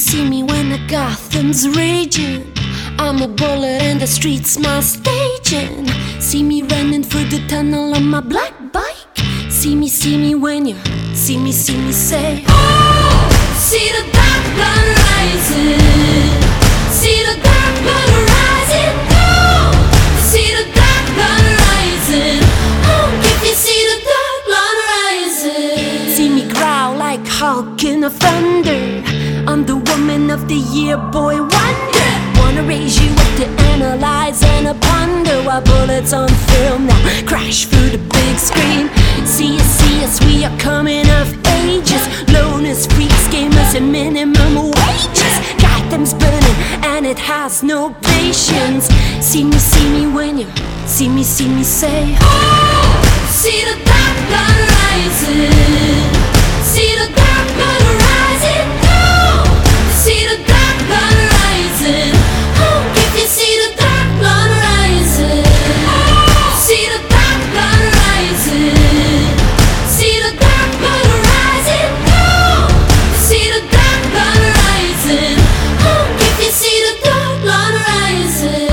see me when the Gotham's raging. I'm a bullet and the street's my staging. See me running through the tunnel on my black bike. See me when you see me say, oh, see the dark blood rising. See the dark blood rising. Oh, see the dark blood rising. Oh, if you see the dark blood rising. See me growl like Hulk in a thunder. I'm the woman of the year, boy wonder. Wanna raise you up to analyze and a ponder while bullets on film now crash through the big screen. See us, we are coming of ages. Loners, freaks, gamers, and minimum wages. Gotham's burning and it has no patience. See me when you see me say, oh, see the dark blood rising. See the dark blood rising. Oh, see the dark blood rising. Oh, if you see the dark blood rising. Oh, see the dark blood rising. See the dark blood rising. Oh, see the dark blood rising. Oh, if you see the dark blood rising.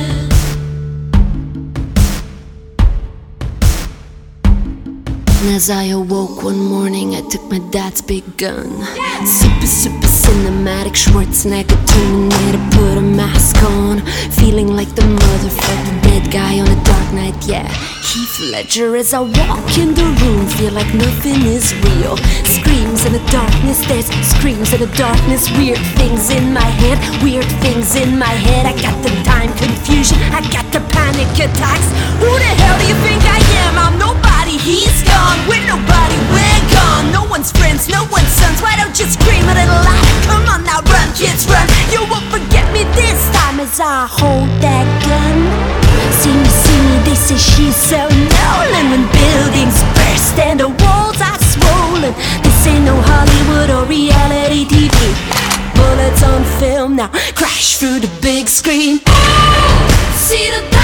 And as I awoke one morning, I took my dad's big gun. Super cinematic, Schwarzenegger Terminator, put a mask on. Feeling like the motherfucking dead guy on a dark night, yeah. Heath Ledger as I walk in the room, feel like nothing is real. Screams in the darkness, there's screams in the darkness. Weird things in my head, weird things in my head. I got the time confusion, I got the panic attacks. Who the hell do you think I am? I'm nobody, he's gone. We're nobody, we're gone. No one's friends, no one's sons. Why don't you scream a little louder? Come on now, run, kids, run. You won't forget me this time as I hold that gun. See me, they say she's so Nolan. When buildings burst and the walls are swollen. This ain't no Hollywood or reality TV. Bullets on film now crash through the big screen. Oh, see the